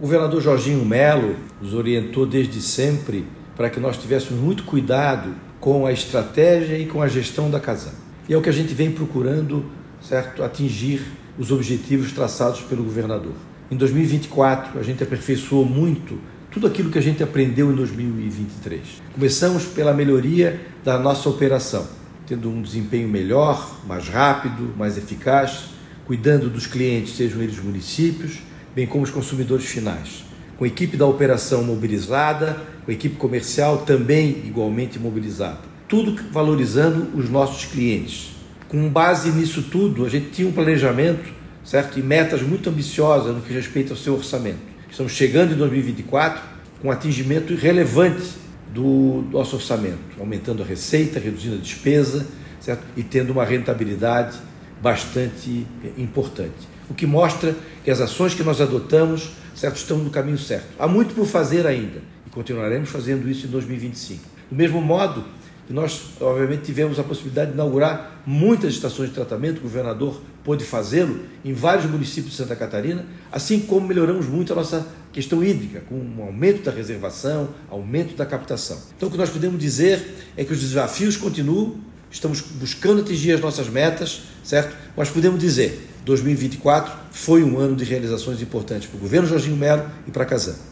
O governador Jorginho Melo nos orientou desde sempre para que nós tivéssemos muito cuidado com a estratégia e com a gestão da Casan. E é o que a gente vem procurando, certo, atingir os objetivos traçados pelo governador. Em 2024, a gente aperfeiçoou muito tudo aquilo que a gente aprendeu em 2023. Começamos pela melhoria da nossa operação, tendo um desempenho melhor, mais rápido, mais eficaz, cuidando dos clientes, sejam eles municípios, bem como os consumidores finais. Com a equipe da operação mobilizada, com a equipe comercial também igualmente mobilizada. Tudo valorizando os nossos clientes. Com base nisso tudo, a gente tinha um planejamento, certo? E metas muito ambiciosas no que respeita ao seu orçamento. Estamos chegando em 2024 com um atingimento relevante do nosso orçamento, aumentando a receita, reduzindo a despesa, certo? E tendo uma rentabilidade bastante importante. O que mostra que as ações que nós adotamos, certo, estão no caminho certo. Há muito por fazer ainda e continuaremos fazendo isso em 2025. Do mesmo modo que nós, obviamente, tivemos a possibilidade de inaugurar muitas estações de tratamento, o governador pôde fazê-lo em vários municípios de Santa Catarina, assim como melhoramos muito a nossa questão hídrica, com um aumento da reservação, aumento da captação. Então, o que nós podemos dizer é que os desafios continuam, estamos buscando atingir as nossas metas, certo? Mas podemos dizer, 2024 foi um ano de realizações importantes para o governo Jorginho Melo e para a Casan.